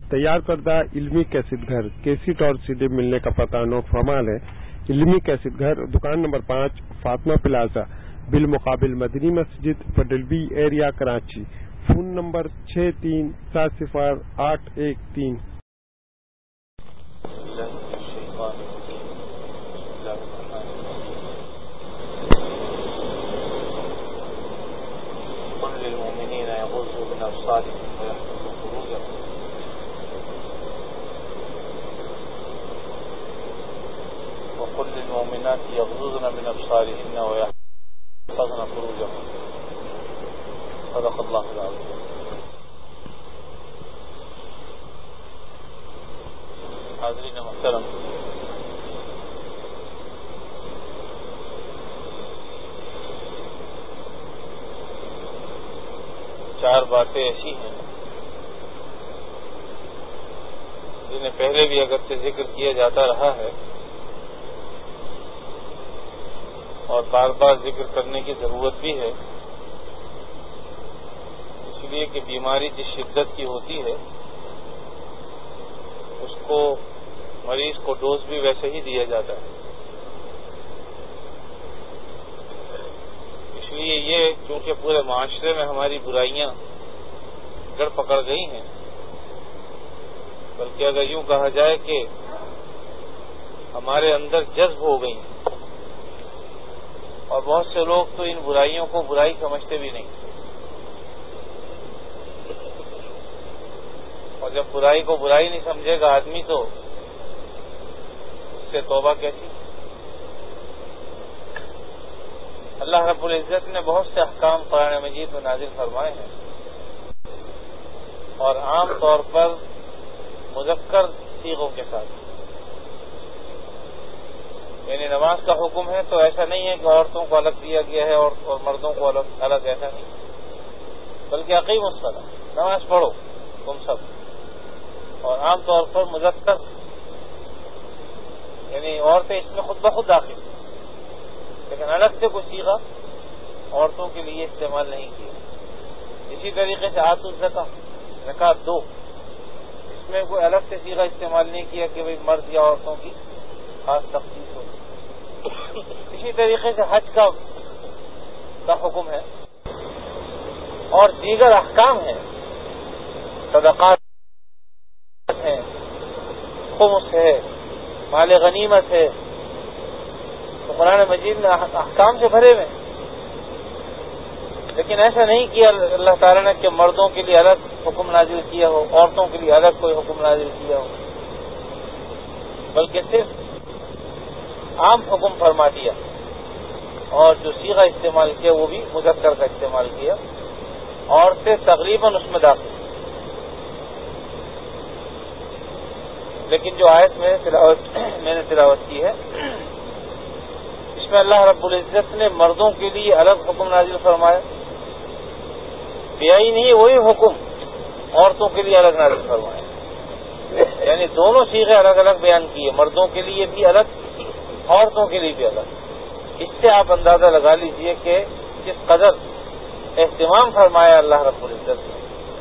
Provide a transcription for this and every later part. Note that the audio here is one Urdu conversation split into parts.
تیار کردہ علمی کیسٹ گھر کیسٹ اور CD ملنے کا پتہ نوٹ فرمال ہے۔ علمی کیسٹ گھر، دکان نمبر 5، فاطمہ پلازا، بالمقابل Madni Masjid, federal B area, Karachi. Phone number 63700813۔ قل للمؤمنين يغضوا من أبصارهم ويحفظوا فروجهم وقل للمؤمنات يغضضن من أبصارهن ويحفظن فروجهن صدق الله العظيم۔ حاضرین محترم، چار باتیں ایسی ہیں جنہیں پہلے بھی اگرچہ ذکر کیا جاتا رہا ہے اور بار بار ذکر کرنے کی ضرورت بھی ہے، اس لیے کہ بیماری جس شدت کی ہوتی ہے اس کو مریض کو ڈوز بھی ویسے ہی دیا جاتا ہے۔ اس لیے یہ چونکہ پورے معاشرے میں ہماری برائیاں جڑ پکڑ گئی ہیں، بلکہ اگر یوں کہا جائے کہ ہمارے اندر جذب ہو گئی ہیں، اور بہت سے لوگ تو ان برائیوں کو برائی سمجھتے بھی نہیں، اور جب برائی کو برائی نہیں سمجھے گا آدمی تو اس سے توبہ کیسی؟ اللہ رب العزت نے بہت سے احکام قرآن مجید میں نازل فرمائے ہیں، اور عام طور پر مذکر صیغوں کے ساتھ، یعنی نماز کا حکم ہے تو ایسا نہیں ہے کہ عورتوں کو الگ دیا گیا ہے اور مردوں کو الگ، ایسا نہیں، بلکہ اقیم الصلاۃ، نماز پڑھو تم سب، اور عام طور پر مذکر، یعنی عورتیں اس میں خود بخود داخل، لیکن الگ سے کوئی صیغہ عورتوں کے لیے استعمال نہیں کیا۔ اسی طریقے سے آتوا الزکاۃ، زکوٰۃ دو، اس میں کوئی الگ سے صیغہ استعمال نہیں کیا کہ بھئی مرد یا عورتوں کی خاص تخصیص ہو۔ اسی طریقے سے حج کا حکم ہے، اور دیگر احکام ہیں، صدقات ہیں، خمس ہے، مال غنیمت ہے، تو قرآن مجید میں احکام سے بھرے ہوئے، لیکن ایسا نہیں کیا اللہ تعالیٰ نے کہ مردوں کے لیے الگ حکم نازل کیا ہو، عورتوں کے لیے الگ کوئی حکم نازل کیا ہو، بلکہ صرف عام حکم فرما دیا، اور جو صیغہ استعمال کیا وہ بھی مذکر کا استعمال کیا، عورتیں تقریباً اس میں داخل۔ لیکن جو آیت میں نے تلاوت کی ہے، اس میں اللہ رب العزت نے مردوں کے لیے الگ حکم نازل فرمایا، بیائی نہیں وہی حکم عورتوں کے لیے الگ نازل فرمایا، یعنی دونوں صیغے الگ الگ بیان کیے، مردوں کے لیے بھی الگ، عورتوں کے لیے بھی الگ۔ اس سے آپ اندازہ لگا لیجئے کہ کس قدر اہتمام فرمایا اللہ رب العزت نے،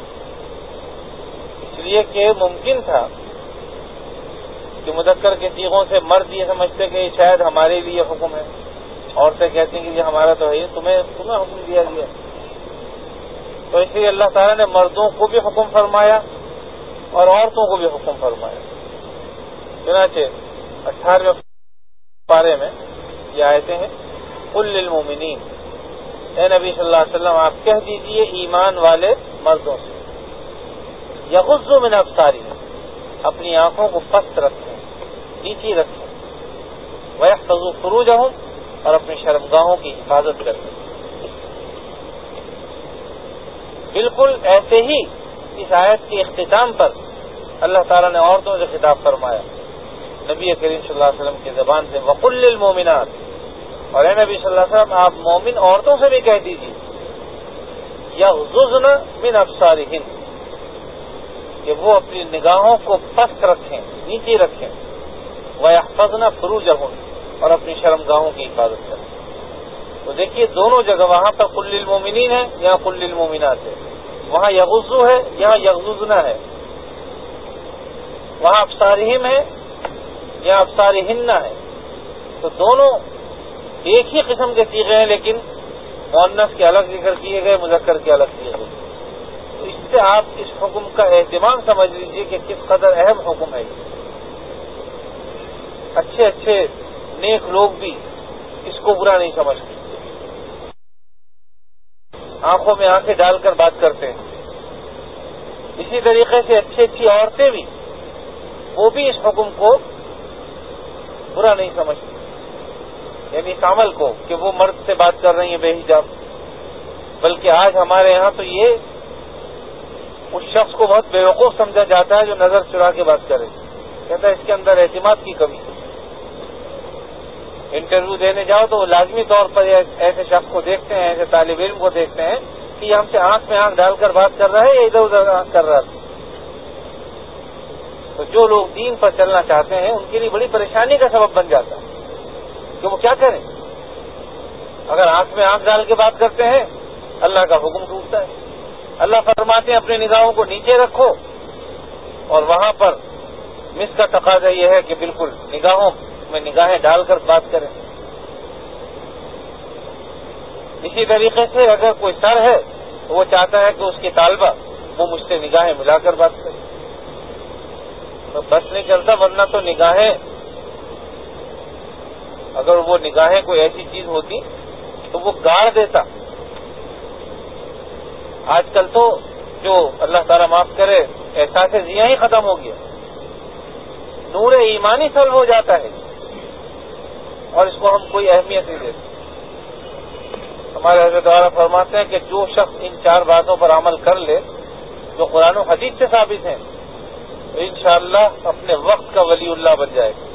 اس لیے کہ ممکن تھا کہ مذکر کے صیغوں سے مرد یہ سمجھتے کہ شاید ہمارے لیے حکم ہے، عورتیں کہتی ہیں کہ یہ ہمارا تو ہے، تمہیں حکم دیا گیا، تو اس لیے اللہ تعالیٰ نے مردوں کو بھی حکم فرمایا اور عورتوں کو بھی حکم فرمایا۔ چنانچہ 18ویں پارے میں یہ آیتیں ہیں، قل للمؤمنین، اے نبی صلی اللہ علیہ وسلم آپ کہہ دیجئے ایمان والے مردوں سے، یغضوا من ابصارہم، اپنی آنکھوں کو پست رکھیں، نیچی رکھیں، ویحفظوا فروجہم، اور اپنی شرمگاہوں کی حفاظت کریں۔ بالکل ایسے ہی اس آیت کے اختتام پر اللہ تعالیٰ نے عورتوں سے خطاب فرمایا نبی کریم صلی اللہ علیہ وسلم کی زبان سے، وقل للمؤمنات، اور اے نبی صلی اللہ علیہ وسلم آپ مومن عورتوں سے بھی کہہ دیجیے، یغضضن من ابصارہن، کہ وہ اپنی نگاہوں کو پست رکھیں، نیچی رکھیں، ویحفظن فروجہن، اور اپنی شرمگاہوں کی حفاظت کریں۔ تو دیکھیے دونوں جگہ، وہاں پر قل للمؤمنین ہے، یہاں قل للمؤمنات ہے، وہاں یغضوا ہے، یہاں یغضضن ہے، وہاں ابصارہم ہے یا ابصارہن ہے، تو دونوں ایک ہی قسم کے صیغے ہیں، لیکن مؤنث کے الگ ذکر کیے گئے، مذکر کے الگ کیے گئے. تو اس سے آپ اس حکم کا اہتمام سمجھ لیجئے کہ کس قدر اہم حکم ہے. اچھے اچھے نیک لوگ بھی اس کو برا نہیں سمجھتے، آنکھوں میں آنکھیں ڈال کر بات کرتے ہیں. اسی طریقے سے اچھی اچھی عورتیں بھی، وہ بھی اس حکم کو برا نہیں سمجھتی، یعنی اس عمل کو کہ وہ مرد سے بات کر رہی ہیں بے حجاب. بلکہ آج ہمارے یہاں تو یہ اس شخص کو بہت بیوقوف سمجھا جاتا ہے جو نظر چرا کے بات کرے. کہتا ہے اس کے اندر اعتماد کی کمی. انٹرویو دینے جاؤ تو وہ لازمی طور پر ایسے شخص کو دیکھتے ہیں، ایسے طالب علم کو دیکھتے ہیں کہ یہ ہم سے آنکھ میں آنکھ ڈال کر بات کر رہا ہے یا ادھر ادھر آنکھ کر رہا ہے. تو جو لوگ دین پر چلنا چاہتے ہیں ان کے لیے بڑی پریشانی کا سبب بن جاتا ہے کہ وہ کیا کریں. اگر آنکھ میں آنکھ ڈال کے بات کرتے ہیں اللہ کا حکم ٹوٹتا ہے. اللہ فرماتے ہیں اپنی نگاہوں کو نیچے رکھو، اور وہاں پر مس کا تقاضا یہ ہے کہ بالکل نگاہوں میں نگاہیں ڈال کر بات کریں. اسی طریقے سے اگر کوئی سر ہے تو وہ چاہتا ہے کہ اس کی طالبہ وہ مجھ سے نگاہیں ملا کر بات کرے. تو بس نہیں چلتا، ورنہ تو نگاہیں، اگر وہ نگاہیں کوئی ایسی چیز ہوتی تو وہ گاڑ دیتا. آج کل تو جو اللہ تعالیٰ معاف کرے احساس ضیاء ہی ختم ہو گیا، نور ایمانی سلب ہو جاتا ہے اور اس کو ہم کوئی اہمیت نہیں دیتے. ہمارے حضرت والا فرماتے ہیں کہ جو شخص ان 4 باتوں پر عمل کر لے جو قرآن و حدیث سے ثابت ہیں تو انشاءاللہ اپنے وقت کا ولی اللہ بن جائے گا،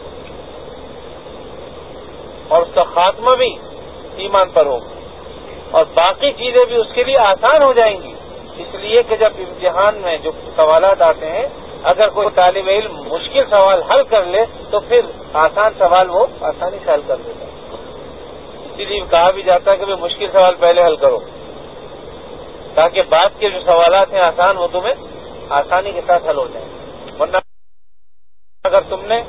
اور اس کا خاتمہ بھی ایمان پر ہوگا، اور باقی چیزیں بھی اس کے لیے آسان ہو جائیں گی. اس لیے کہ جب امتحان میں جو سوالات آتے ہیں اگر کوئی طالب علم مشکل سوال حل کر لے تو پھر آسان سوال وہ آسانی سے حل کر دیتا ہے. اسی لیے کہا بھی جاتا ہے کہ مشکل سوال پہلے حل کرو تاکہ بعد کے جو سوالات ہیں آسان وہ تمہیں آسانی کے ساتھ حل ہو جائیں. ورنہ اگر تم نے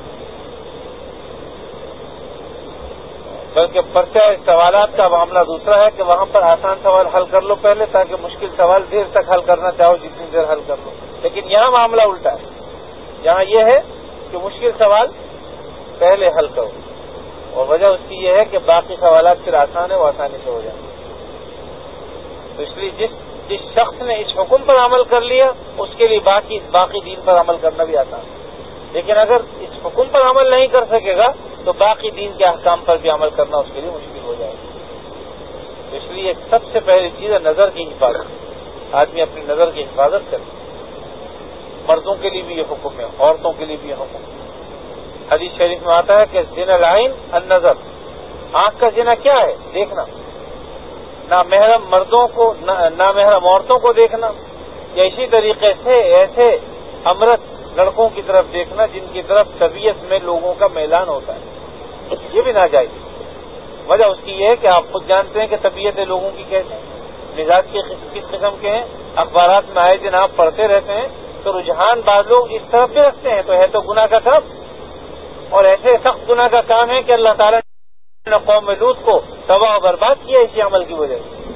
بلکہ پرچہ سوالات کا معاملہ دوسرا ہے کہ وہاں پر آسان سوال حل کر لو پہلے تاکہ مشکل سوال دیر تک حل کرنا چاہو جتنی دیر حل کر لو. لیکن یہاں معاملہ الٹا ہے، یہاں یہ ہے کہ مشکل سوال پہلے حل کرو، اور وجہ اس کی یہ ہے کہ باقی سوالات پھر آسان ہے وہ آسانی سے ہو جائیں. تو اس لیے جس شخص نے اس حکم پر عمل کر لیا اس کے لیے باقی دین پر عمل کرنا بھی آسان ہے. لیکن اگر اس حکم پر عمل نہیں کر سکے گا تو باقی دین کے احکام پر بھی عمل کرنا اس کے لیے مشکل ہو جائے گا. تو اس لیے سب سے پہلی چیز ہے نظر کی حفاظت. آدمی اپنی نظر کی حفاظت کرے. مردوں کے لیے بھی یہ حکم ہے، عورتوں کے لیے بھی یہ حکم ہے. حدیث شریف میں آتا ہے کہ زنا العین النظر، آنکھ کا زنا کیا ہے؟ دیکھنا. نامحرم مردوں کو، نامحرم عورتوں کو دیکھنا، یا اسی طریقے سے ایسے امرت لڑکوں کی طرف دیکھنا جن کی طرف طبیعت میں لوگوں کا میلان ہوتا ہے، یہ بھی ناجائز. وجہ اس کی یہ ہے کہ آپ خود جانتے ہیں کہ طبیعتیں لوگوں کی کیسے ہیں، مزاج کے کس قسم کے ہیں. اخبارات میں آئے دن آپ پڑھتے رہتے ہیں تو رجحان بعض لوگ اس طرف بھی رکھتے ہیں، تو ہے تو گناہ کا کام، اور ایسے سخت گناہ کا کام ہے کہ اللہ تعالیٰ نے قوم لوط کو تباہ و برباد کیا اسی عمل کی وجہ سے.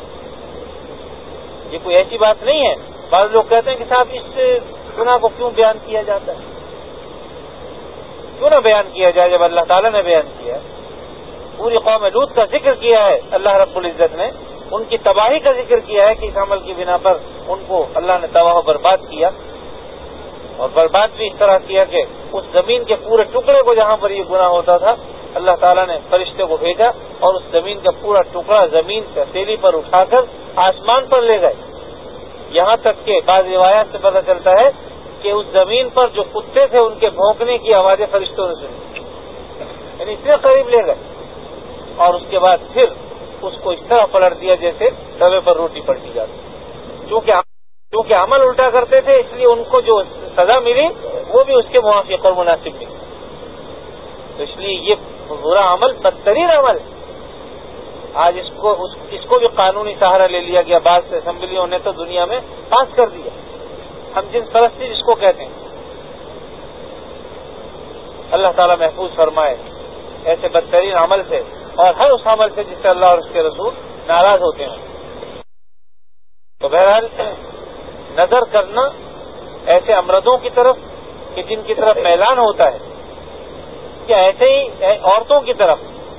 یہ کوئی ایسی بات نہیں ہے. بعض لوگ کہتے ہیں کہ صاحب اس گناہ کو کیوں بیان کیا جاتا ہے؟ کیوں نہ بیان کیا جائے جب اللہ تعالیٰ نے بیان کیا. پوری قوم لوط کا ذکر کیا ہے اللہ رب العزت نے، ان کی تباہی کا ذکر کیا ہے کہ اس عمل کی بنا پر ان کو اللہ نے تباہ و برباد کیا، اور برباد بھی اس طرح کیا کہ اس زمین کے پورے ٹکڑے کو جہاں پر یہ گناہ ہوتا تھا اللہ تعالیٰ نے فرشتے کو بھیجا اور اس زمین کا پورا ٹکڑا زمین سے ہتھیلی پر اٹھا کر آسمان پر لے گئے. یہاں تک کہ بعض روایات سے پتہ چلتا ہے کہ اس زمین پر جو کتے تھے ان کے بھونکنے کی آوازیں فرشتوں نے سنی، یعنی اتنے قریب لے گئے. اور اس کے بعد پھر اس کو اس طرح پلٹ دیا جیسے توے پر روٹی پلٹی جاتی. چونکہ عمل الٹا کرتے تھے اس لیے ان کو جو سزا ملی وہ بھی اس کے موافق اور مناسب ملی. تو اس لیے یہ برا عمل بدترین عمل ہے. آج اس کو بھی قانونی سہارا لے لیا گیا. بعض اسمبلیوں نے تو دنیا میں پاس کر دیا. ہم جنس پرستی جس کو کہتے ہیں اللہ تعالیٰ محفوظ فرمائے ایسے بدترین عمل سے اور ہر اس عمل سے جس سے اللہ اور اس کے رسول ناراض ہوتے ہیں۔ تو بہرحال نظر کرنا ایسے امردوں کی طرف کہ جن کی طرف میلان ہوتا ہے، یا ایسے ہی عورتوں کی طرف،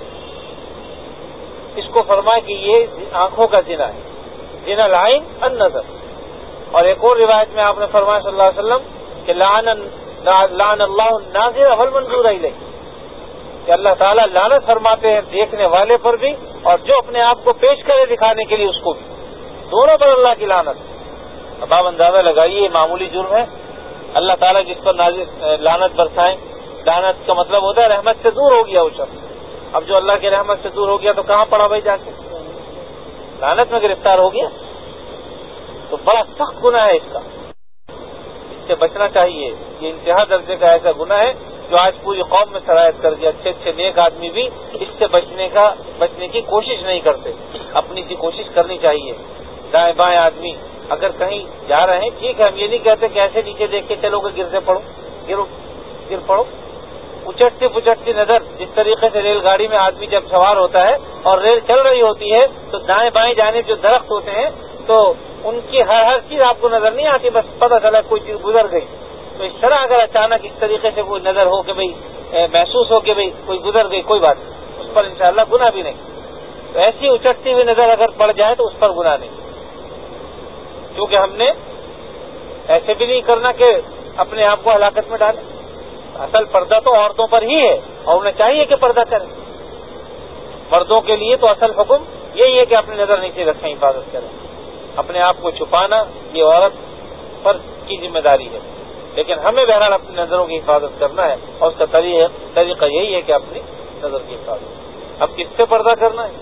اس کو فرمائے کہ یہ آنکھوں کا زنا ہے، زنا العین النظر۔ اور ایک اور روایت میں آپ نے فرمایا صلی اللہ علیہ وسلم کہ لعن اللہ الناظر والمنظور الیہ، کہ اللہ تعالیٰ لعنت فرماتے ہیں دیکھنے والے پر بھی اور جو اپنے آپ کو پیش کرے دکھانے کے لیے اس کو بھی، دونوں پر اللہ کی لعنت۔ اب آپ اندازہ لگائیے یہ معمولی جرم ہے، اللہ تعالیٰ جس پر لعنت برسائیں، لعنت کا مطلب ہوتا ہے رحمت سے دور ہو گیا وہ شخص۔ اب جو اللہ کی رحمت سے دور ہو گیا تو کہاں پڑا بھائی جا کے؟ لعنت میں گرفتار ہو گیا، تو بڑا سخت گناہ ہے اس کا، اس سے بچنا چاہیے۔ یہ انتہا درجے کا ایسا گناہ ہے جو آج پوری قوم میں سرایت کر گیا۔ اچھے اچھے نیک آدمی بھی اس سے بچنے کی کوشش نہیں کرتے، اپنی سی کوشش کرنی چاہیے۔ دائیں بائیں آدمی اگر کہیں جا رہے ہیں، ٹھیک ہے، ہم یہ نہیں کہتے کہ ایسے نیچے دیکھ کے چلو گے گر سے پڑو، گر پڑو۔ اچٹتی پچٹتی نظر، جس طریقے سے ریل گاڑی میں آدمی جب سوار ہوتا ہے اور ریل چل رہی ہوتی ہے تو دائیں بائیں جانب جو درخت ہوتے ہیں تو ان کی ہر چیز آپ کو نظر نہیں آتی، بس پتہ چلا کوئی چیز گزر گئی۔ تو اس طرح اگر اچانک اس طریقے سے کوئی نظر ہو کہ بھئی محسوس ہو کہ بھئی کوئی گزر گئی، کوئی بات نہیں، اس پر انشاءاللہ گناہ بھی نہیں۔ تو ایسی اچٹتی ہوئی نظر اگر پڑ جائے تو اس پر گناہ نہیں، کیونکہ ہم نے ایسے بھی نہیں کرنا کہ اپنے آپ کو ہلاکت میں ڈالیں۔ اصل پردہ تو عورتوں پر ہی ہے اور انہیں چاہیے کہ پردہ کریں۔ مردوں کے لیے تو اصل حکم یہی ہے کہ اپنی نظر نیچے رکھیں، حفاظت کریں۔ اپنے آپ کو چھپانا یہ عورت پر کی ذمہ داری ہے، لیکن ہمیں بہرحال اپنی نظروں کی حفاظت کرنا ہے اور اس کا طریقہ یہی ہے کہ اپنی نظر کی حفاظت۔ اب کس سے پردہ کرنا ہے؟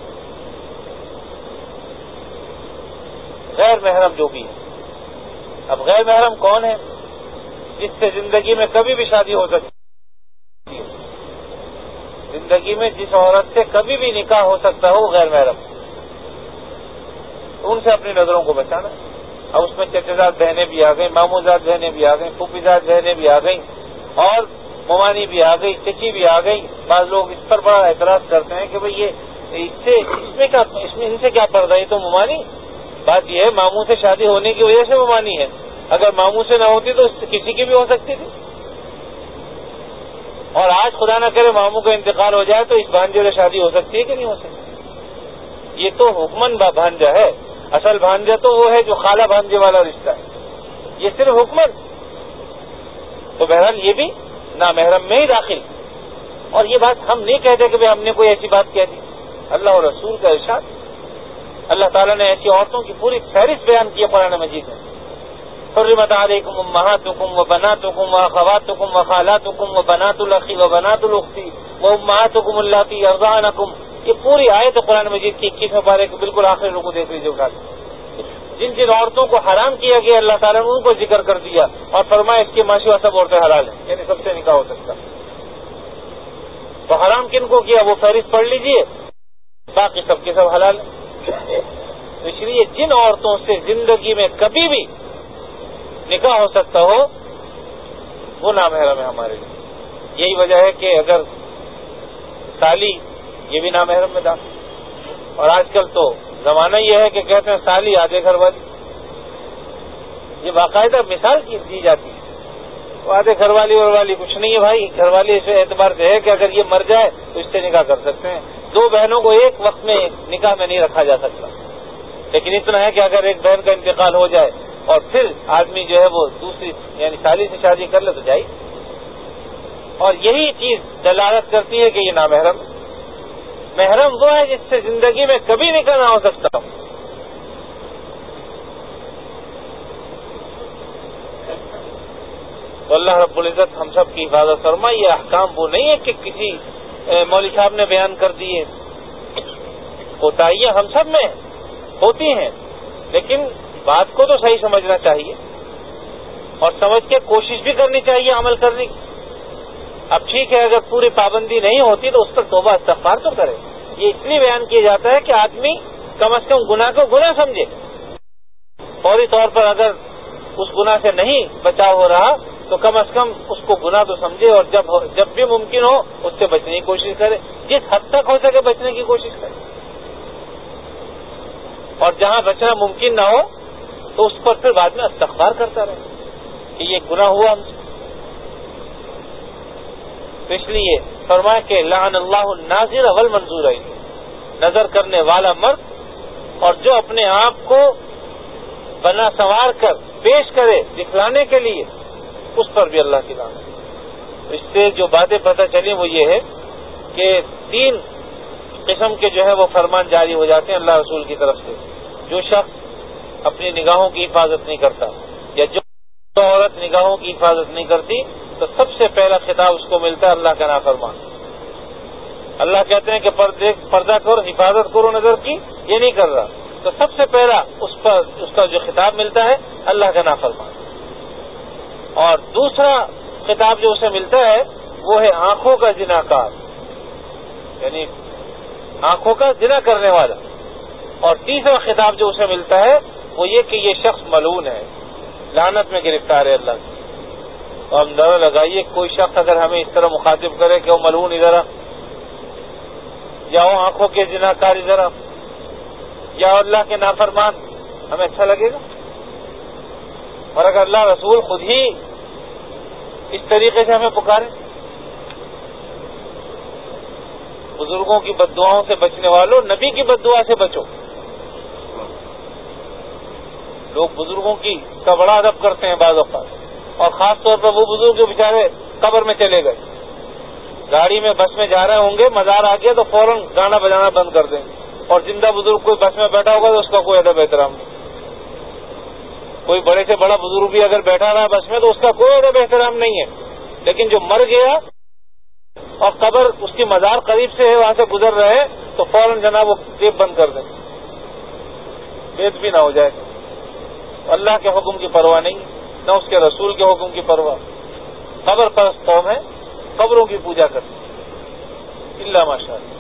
غیر محرم جو بھی ہے۔ اب غیر محرم کون ہے؟ جس سے زندگی میں کبھی بھی شادی ہو سکتی ہے، زندگی میں جس عورت سے کبھی بھی نکاح ہو سکتا ہو وہ غیر محرم، تو ان سے اپنی نظروں کو بچانا۔ اب اس میں چچزاد بہنیں بھی آ گئیں، ماموزاد بہنیں بھی آ گئیں، پھوپھیزاد بہنیں بھی آ گئیں اور ممانی بھی آ گئی، چچی بھی آ گئی۔ بعض لوگ اس پر بڑا اعتراض کرتے ہیں کہ بھئی یہ ان سے کیا پردہ، یہ تو ممانی۔ بات یہ ہے ماموں سے شادی ہونے کی وجہ سے ممانی ہے، اگر ماموں سے نہ ہوتی تو کسی کی بھی ہو سکتی تھی۔ اور آج خدا نہ کرے ماموں کا انتقال ہو جائے تو اس بھانجے سے شادی ہو سکتی ہے کہ نہیں ہو سکتی؟ یہ تو حکمن بھانجا ہے، اصل بھانجا تو وہ ہے جو خالہ بھانجے والا رشتہ ہے، یہ صرف حکمن۔ تو بہرحال یہ بھی نامحرم میں ہی داخل۔ اور یہ بات ہم نہیں کہتے کہ ہم نے کوئی ایسی بات کہہ دی، اللہ اور رسول کا ارشاد۔ اللہ تعالیٰ نے ایسی عورتوں کی پوری فہرست بیان کی ہے قرآن مجید میں۔ حرمت علیکم امہاتکم وبناتکم واخواتکم وخالاتکم وبنات الاخ وبنات الاخت وامہاتکم اللاتی ارضعنکم، یہ پوری آیت قرآن مجید کی 21ویں پارے کے بالکل آخری رکوع دیکھ لیجیے اٹھا کے۔ جن جن عورتوں کو حرام کیا گیا اللہ تعالیٰ نے ان کو ذکر کر دیا اور فرمایا اس کے ماشوا سب عورتیں حلال ہیں، یعنی سب سے نکاح ہو سکتا۔ تو حرام کن کو کیا وہ فہرست پڑھ لیجئے، باقی سب کے سب حلال ہیں۔ تو اس لیے جن عورتوں سے زندگی میں کبھی بھی نکاح ہو سکتا ہو وہ نامحرم ہے ہمارے لیے۔ یہی وجہ ہے کہ اگر سالی، یہ بھی نامحرم میں داخل۔ اور آج کل تو زمانہ یہ ہے کہ کہتے ہیں سالی آدھے گھر والی، یہ باقاعدہ مثال کی دی جاتی ہے۔ وہ آدھے گھر والی اور والی کچھ نہیں ہے بھائی، گھر والی اس اعتبار سے ہے کہ اگر یہ مر جائے تو اس سے نکاح کر سکتے ہیں۔ دو بہنوں کو ایک وقت میں نکاح میں نہیں رکھا جا سکتا، لیکن اتنا ہے کہ اگر ایک بہن کا انتقال ہو جائے اور پھر آدمی جو ہے وہ دوسری یعنی سالی سے شادی کر لے تو جائے۔ اور یہی چیز دلالت کرتی ہے کہ یہ نامحرم ہے۔ محرم وہ ہے جس سے زندگی میں کبھی نکاح نہ ہو سکتا۔ تو اللہ رب العزت ہم سب کی حفاظت فرمائے۔ یہ احکام وہ نہیں ہے کہ کسی مولوی صاحب نے بیان کر دیے، کوتاہیاں ہم سب میں ہوتی ہیں، لیکن بات کو تو صحیح سمجھنا چاہیے اور سمجھ کے کوشش بھی کرنی چاہیے عمل کرنے کی۔ اب ٹھیک ہے اگر پوری پابندی نہیں ہوتی تو اس پر توبہ استغفار تو کرے۔ یہ اس لیے بیان کیا جاتا ہے کہ آدمی کم از کم گناہ کو گناہ سمجھے، فوری طور پر اگر اس گناہ سے نہیں بچاؤ ہو رہا تو تو کم از کم اس کو گناہ تو سمجھے، اور جب بھی ممکن ہو اس سے بچنے کی کوشش کرے، جس حد تک ہو سکے بچنے کی کوشش کرے، اور جہاں بچنا ممکن نہ ہو تو اس پر پھر بعد میں استغفار کرتا رہے کہ یہ گناہ ہوا ہم سے۔ تو اس لیے فرمایا کہ لعن اللہ الناظر والمنظور، نظر کرنے والا مرد اور جو اپنے آپ کو بنا سنوار کر پیش کرے دکھلانے کے لیے، اس پر بھی اللہ کی لعنت۔ اس سے جو باتیں پتہ چلی وہ یہ ہے کہ 3 قسم کے جو ہے وہ فرمان جاری ہو جاتے ہیں اللہ رسول کی طرف سے۔ جو شخص اپنی نگاہوں کی حفاظت نہیں کرتا، یا جو عورت نگاہوں کی حفاظت نہیں کرتی، تو سب سے پہلا خطاب اس کو ملتا ہے اللہ کا نافرمان۔ اللہ کہتے ہیں کہ پردہ کرو، حفاظت کرو نظر کی، یہ نہیں کر رہا، تو سب سے پہلا اس کا جو خطاب ملتا ہے اللہ کا نافرمان۔ اور دوسرا خطاب جو اسے ملتا ہے وہ ہے آنکھوں کا زناکار، یعنی آنکھوں کا زنا کرنے والا۔ اور تیسرا خطاب جو اسے ملتا ہے وہ یہ کہ یہ شخص ملعون ہے، لعنت میں گرفتار ہے اللہ کی۔ تو ہم ذرا لگائیے، کوئی شخص اگر ہمیں اس طرح مخاطب کرے کہ وہ ملعون ادھر یا وہ آنکھوں کے زناکار ادھر یا اللہ کے نافرمان، ہمیں اچھا لگے گا؟ اور اگر اللہ رسول خود ہی اس طریقے سے ہمیں پکارے، بزرگوں کی بددعاؤں سے بچنے والوں، نبی کی بددعا سے بچو۔ لوگ بزرگوں کا بڑا ادب کرتے ہیں بعض اوقات، اور خاص طور پر وہ بزرگ جو بیچارے قبر میں چلے گئے، گاڑی میں بس میں جا رہے ہوں گے، مزار آ گیا تو فوراً گانا بجانا بند کر دیں گے، اور زندہ بزرگ کوئی بس میں بیٹھا ہوگا تو اس کا کوئی ادب احترام نہیں۔ کوئی بڑے سے بڑا بزرگ بھی اگر بیٹھا رہا بس میں تو اس کا کوئی ادب احترام نہیں ہے، لیکن جو مر گیا اور قبر اس کی مزار قریب سے ہے، وہاں سے گزر رہے تو فوراً جناب وہ ٹیپ بند کر دیں، بید بھی نہ ہو جائے۔ اللہ کے حکم کی پرواہ نہیں، نہ اس کے رسول کے حکم کی پرواہ۔ قبر پرست قوم ہے، قبروں کی پوجا کرتی اللہ ماشاء اللہ۔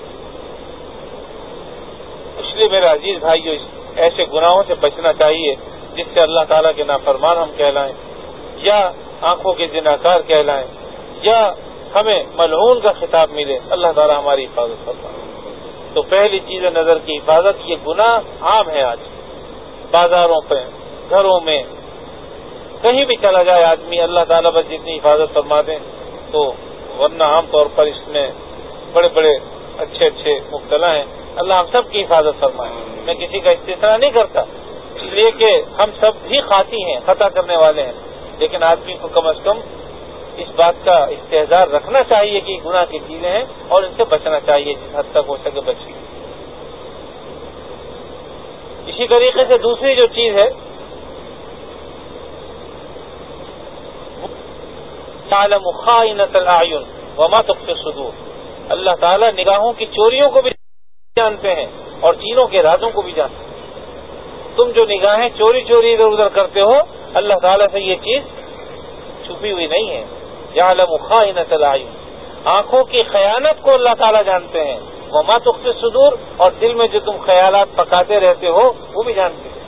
اس لیے میرے عزیز بھائیو، ایسے گناہوں سے بچنا چاہیے جس سے اللہ تعالیٰ کے نافرمان ہم کہلائیں، یا آنکھوں کے زناکار کہلائیں، یا ہمیں ملعون کا خطاب ملے۔ اللہ تعالیٰ ہماری حفاظت کرتا ہے۔ تو پہلی چیز ہے نظر کی حفاظت۔ یہ گناہ عام ہے آج، بازاروں پہ، گھروں میں، کہیں بھی چلا جائے آدمی، اللہ تعالیٰ بس جتنی حفاظت فرما دیں تو، ورنہ عام طور پر اس میں بڑے بڑے اچھے مبتلا ہیں۔ اللہ ہم سب کی حفاظت فرمائے، میں کسی کا استثناء نہیں کرتا، اس لیے کہ ہم سب بھی خاطی ہیں، خطا کرنے والے ہیں، لیکن آدمی کو کم از کم اس بات کا استحضار رکھنا چاہیے کہ گناہ کی چیزیں ہیں اور ان سے بچنا چاہیے جس حد تک ہو سکے بچے۔ اسی طریقے سے دوسری جو چیز ہے، تعلم خائنۃ الاعین وما تخفی الصدور، اللہ تعالیٰ نگاہوں کی چوریوں کو بھی جانتے ہیں اور سینوں کے رازوں کو بھی جانتے ہیں۔ تم جو نگاہیں چوری ادھر ادھر کرتے ہو، اللہ تعالیٰ سے یہ چیز چھپی ہوئی نہیں ہے۔ یعلم خائنۃ الاعین، آنکھوں کی خیانت کو اللہ تعالیٰ جانتے ہیں، وما تخفی الصدور، اور دل میں جو تم خیالات پکاتے رہتے ہو وہ بھی جانتے ہیں۔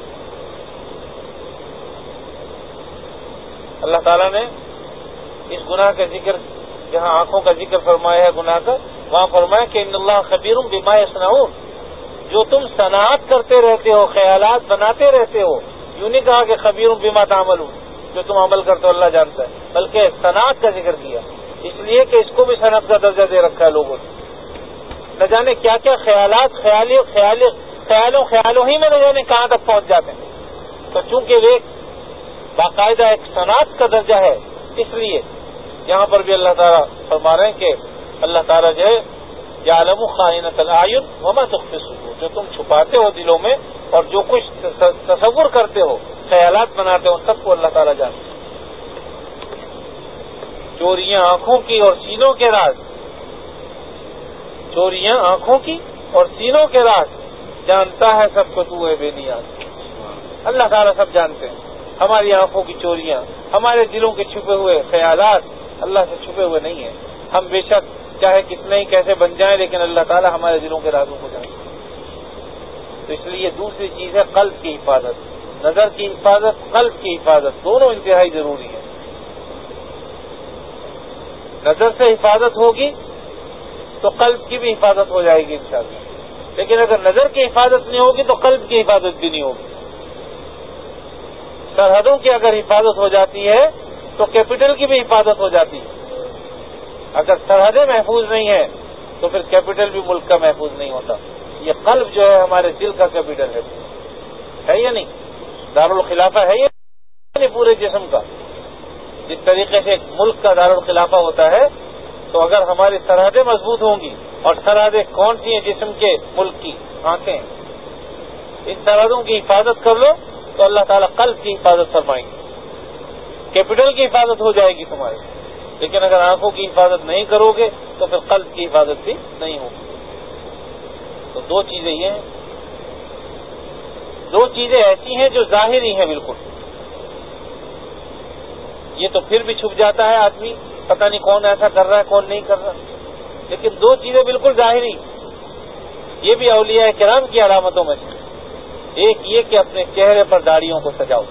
اللہ تعالیٰ نے اس گناہ کا ذکر، جہاں آنکھوں کا ذکر فرمایا ہے گناہ کا، وہاں فرمایا کہ ان اللہ خبیر بما یصنعون، جو تم صنعت کرتے رہتے ہو، خیالات بناتے رہتے ہو، یوں نہیں کہا کہ خبیر بما تعملون، جو تم عمل کرتے ہو اللہ جانتا ہے، بلکہ صنعت کا ذکر کیا، اس لیے کہ اس کو بھی صنعت کا درجہ دے رکھا ہے لوگوں نے۔ نہ جانے کیا کیا خیالات خیالوں ہی میں نہ جانے کہاں تک پہنچ جاتے ہیں۔ تو چونکہ وہ باقاعدہ ایک صنعت کا درجہ ہے، اس لیے یہاں پر بھی اللہ تعالیٰ فرما رہے ہیں کہ اللہ تعالیٰ جو ہے یعلم خائنۃ الاعین وما تخفی الصدور، جو تم چھپاتے ہو دلوں میں اور جو کچھ تصور کرتے ہو، خیالات بناتے ہو، سب کو اللہ تعالیٰ جانتے ہیں۔ چوریاں آنکھوں کی اور سینوں کے راز، چوریاں آنکھوں کی اور سینوں کے راز، جانتا ہے سب کو تو ہے بے نیاز۔ اللہ تعالیٰ سب جانتے ہیں ہماری آنکھوں کی چوریاں، ہمارے دلوں کے چھپے ہوئے خیالات اللہ سے چھپے ہوئے نہیں ہیں۔ ہم بے شک چاہے کتنے ہی کیسے بن جائیں، لیکن اللہ تعالیٰ ہمارے دلوں کے رازوں کو جانتے ہیں۔ تو اس لیے دوسری چیز ہے قلب کی حفاظت، نظر کی حفاظت، قلب کی حفاظت، دونوں انتہائی ضروری ہیں۔ نظر سے حفاظت ہوگی تو قلب کی بھی حفاظت ہو جائے گی انشاءاللہ. لیکن اگر نظر کی حفاظت نہیں ہوگی تو قلب کی حفاظت بھی نہیں ہوگی. سرحدوں کی اگر حفاظت ہو جاتی ہے تو کیپٹل کی بھی حفاظت ہو جاتی ہے. اگر سرحدیں محفوظ نہیں ہیں تو پھر کیپٹل بھی ملک کا محفوظ نہیں ہوتا. یہ قلب جو ہے ہمارے دل کا کیپٹل ہے یا نہیں؟ دارالخلافہ ہے یا نہیں پورے جسم کا؟ جس طریقے سے ایک ملک کا دارالخلافہ ہوتا ہے تو اگر ہماری سرحدیں مضبوط ہوں گی، اور سرحدیں کون سی ہیں جسم کے ملک کی؟ آنکھیں. ان سرحدوں کی حفاظت کر لو تو اللہ تعالیٰ قلب کی حفاظت فرمائیں گے، کیپٹل کی حفاظت ہو جائے گی تمہاری. لیکن اگر آنکھوں کی حفاظت نہیں کرو گے تو پھر قلب کی حفاظت بھی نہیں ہوگی. تو دو چیزیں یہ ہیں، دو چیزیں ایسی ہیں جو ظاہری ہیں بالکل. یہ تو پھر بھی چھپ جاتا ہے آدمی، پتہ نہیں کون ایسا کر رہا ہے کون نہیں کر رہا. لیکن دو چیزیں بالکل ظاہری، یہ بھی اولیاء کرام کی علامتوں میں سے. ایک یہ کہ اپنے چہرے پر داڑھیوں کو سجاؤ.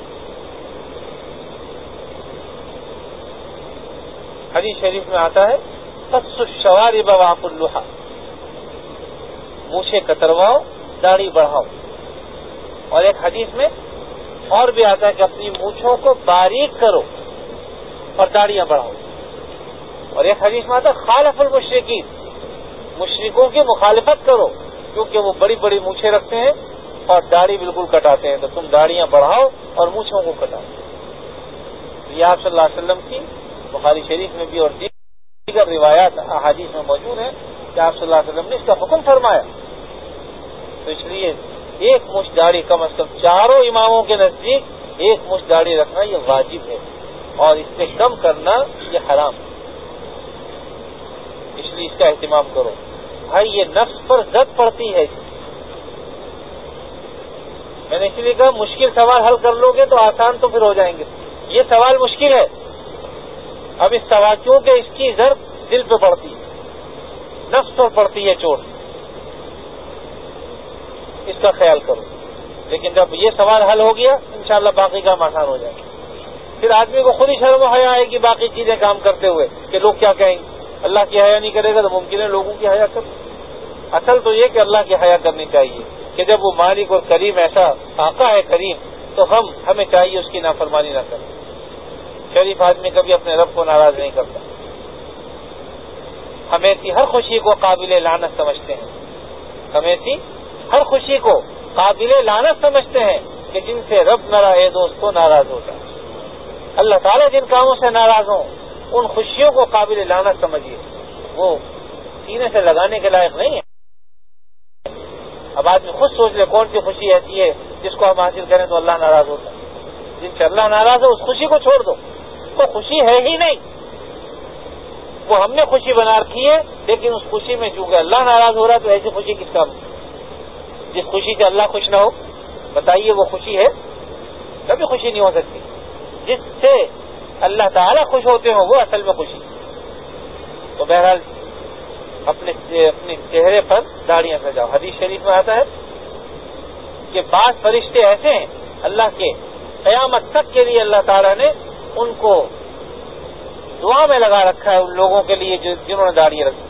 حدیث شریف میں آتا ہے قص الشوارب وعف اللحى، مونچھیں کترواؤ داڑھی بڑھاؤ. اور ایک حدیث میں اور بھی آتا ہے کہ اپنی مونچھوں کو باریک کرو اور داڑیاں بڑھاؤ. اور ایک حدیث میں آتا ہے خالف المشرکین، مشرکوں کی مخالفت کرو کیونکہ وہ بڑی بڑی مونچھیں رکھتے ہیں اور داڑھی بالکل کٹاتے ہیں، تو تم داڑیاں بڑھاؤ اور مونچھوں کو کٹاؤ. یہ آپ صلی اللہ علیہ وسلم کی بخاری شریف میں بھی اور دیگر روایات احادیث میں موجود ہیں کہ آپ صلی اللہ علیہ وسلم نے اس کا حکم فرمایا. تو اس لیے ایک مشت داڑھی کم از کم چاروں اماموں کے نزدیک ایک مشت داڑھی رکھنا یہ واجب ہے، اور اس سے کم کرنا یہ حرام ہے. اس لیے اس کا اہتمام کرو. بھائی یہ نفس پر زد پڑتی ہے. میں نے اس لیے کہا مشکل سوال حل کر لو گے تو آسان تو پھر ہو جائیں گے. یہ سوال مشکل ہے. اب اس سوال کیونکہ اس کی ضرب دل پہ پڑتی ہے، نفس پر پڑتی ہے چوٹ، اس کا خیال کرو. لیکن جب یہ سوال حل ہو گیا انشاءاللہ باقی کام آسان ہو جائے گا. پھر آدمی کو خود ہی شرم و حیا آئے گی باقی چیزیں کام کرتے ہوئے کہ لوگ کیا کہیں گے. اللہ کی حیا نہیں کرے گا تو ممکن ہے لوگوں کی حیا کر. اصل تو یہ کہ اللہ کی حیا کرنی چاہیے کہ جب وہ مالک اور کریم ایسا آقا ہے کریم تو ہمیں چاہیے اس کی نافرمانی نہ کریں. شریف آدمی کبھی اپنے رب کو ناراض نہیں کرتا. ہمیشہ ہر خوشی کو قابل لعنت سمجھتے ہیں، ہمیشہ ہر خوشی کو قابل لعنت سمجھتے ہیں کہ جن سے رب اے دوستو ناراض ہوتا ہے. اللہ تعالیٰ جن کاموں سے ناراض ہوں ان خوشیوں کو قابل لعنت سمجھیے، وہ سینے سے لگانے کے لائق نہیں ہے. اب آدمی خود سوچ لے کون سی خوشی ایسی ہے جس کو ہم حاصل کریں تو اللہ ناراض ہوتا ہے. جن سے اللہ ناراض ہو اس خوشی کو چھوڑ دو، وہ خوشی ہے ہی نہیں. وہ ہم نے خوشی بنا رکھی ہے لیکن اس خوشی میں چونکہ اللہ ناراض ہو رہا ہے تو ایسی خوشی کس کام؟ جس خوشی سے اللہ خوش نہ ہو بتائیے وہ خوشی ہے؟ کبھی خوشی نہیں ہو سکتی. جس سے اللہ تعالیٰ خوش ہوتے ہوں وہ اصل میں خوشی. تو بہرحال اپنے چہرے پر داڑیاں سجاؤ. حدیث شریف میں آتا ہے کہ بعض فرشتے ایسے ہیں اللہ کے قیامت تک کے لیے اللہ تعالیٰ نے ان کو دعا میں لگا رکھا ہے ان لوگوں کے لیے جنہوں نے داڑھی رکھی.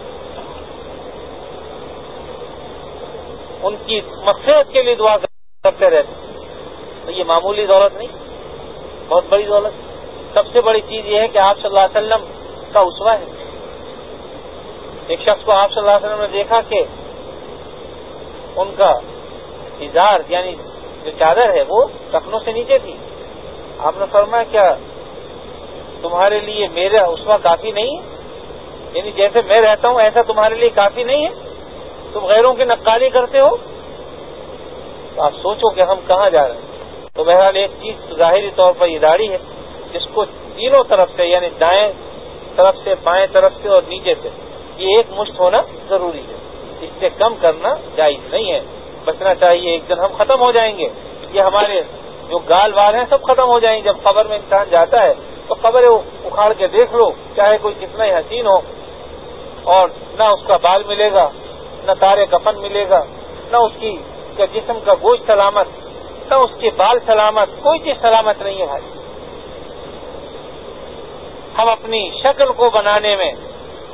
ان کی مغفرت کے لیے دعا کرتے رہتے. تو یہ معمولی دولت نہیں، بہت بڑی دولت. سب سے بڑی چیز یہ ہے کہ آپ صلی اللہ علیہ وسلم کا اسوہ ہے. ایک شخص کو آپ صلی اللہ علیہ وسلم نے دیکھا کہ ان کا ازار یعنی جو چادر ہے وہ ٹخنوں سے نیچے تھی. آپ نے فرمایا کیا تمہارے لیے میرا اسوہ کافی نہیں ہے؟ یعنی جیسے میں رہتا ہوں ایسا تمہارے لیے کافی نہیں ہے؟ تم غیروں کی نقالی کرتے ہو. تو آپ سوچو کہ ہم کہاں جا رہے ہیں. تو بہرحال ایک چیز ظاہری طور پر یہ داڑھی ہے جس کو تینوں طرف سے یعنی دائیں طرف سے بائیں طرف سے اور نیچے سے یہ ایک مشت ہونا ضروری ہے. اس سے کم کرنا جائز نہیں ہے. بچنا چاہیے. ایک دن ہم ختم ہو جائیں گے. یہ ہمارے جو گال وال ہیں سب ختم ہو جائیں گے. جب قبر میں انسان جاتا ہے تو قبر اکھاڑ کے دیکھ لو چاہے کوئی کتنا ہی حسین ہو اور نہ اس کا بال ملے گا نہ تارے کفن ملے گا نہ اس کی جسم کا گوشت سلامت نہ اس کے بال سلامت. کوئی چیز سلامت نہیں ہے بھائی. ہم اپنی شکل کو بنانے میں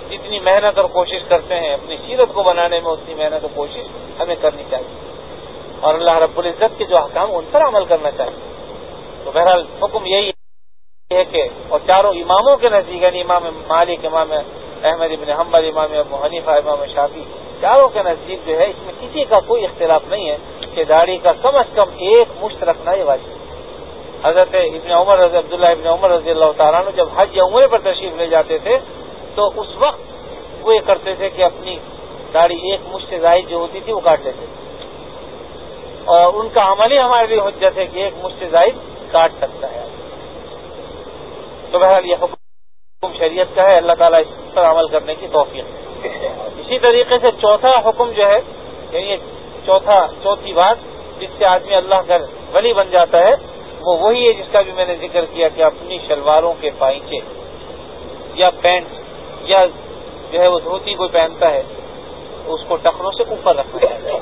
جتنی محنت اور کوشش کرتے ہیں اپنی سیرت کو بنانے میں، اتنی محنت اور کوشش ہمیں کرنی چاہیے، اور اللہ رب العزت کے جو احکام ان پر عمل کرنا چاہیے۔ تو بہرحال حکم یہی ہے کہ، اور چاروں اماموں کے نزدیک، یعنی امام مالک، امام احمد بن حنبل، امام ابو حنیفہ، امام شافعی، چاروں کے نزدیک جو ہے اس میں کسی کا کوئی اختلاف نہیں ہے کہ داڑھی کا کم از کم ایک مشت رکھنا یہ واجب ہے۔ حضرت عبداللہ ابن عمر رضی اللہ تعالیٰ عنہ جب حج یا عمرے پر تشریف لے جاتے تھے تو اس وقت وہ یہ کرتے تھے کہ اپنی داڑھی ایک مشت سے زائد جو ہوتی تھی وہ کاٹ لیتے تھے، اور ان کا عمل ہی ہمارے لیے حجت ہے کہ ایک مشت سے زائد کاٹ سکتا ہے۔ تو بہرحال یہ حکم شریعت کا ہے، اللہ تعالیٰ اس پر عمل کرنے کی توفیق ہے۔ اسی طریقے سے چوتھا حکم جو ہے، یعنی چوتھی بات جس سے آدمی اللہ کا ولی بن جاتا ہے، وہ وہی ہے جس کا بھی میں نے ذکر کیا کہ اپنی شلواروں کے پائچے یا پینٹ یا جو ہے وہ دھوتی کوئی پہنتا ہے اس کو ٹخنوں سے اوپر رکھنا ہے۔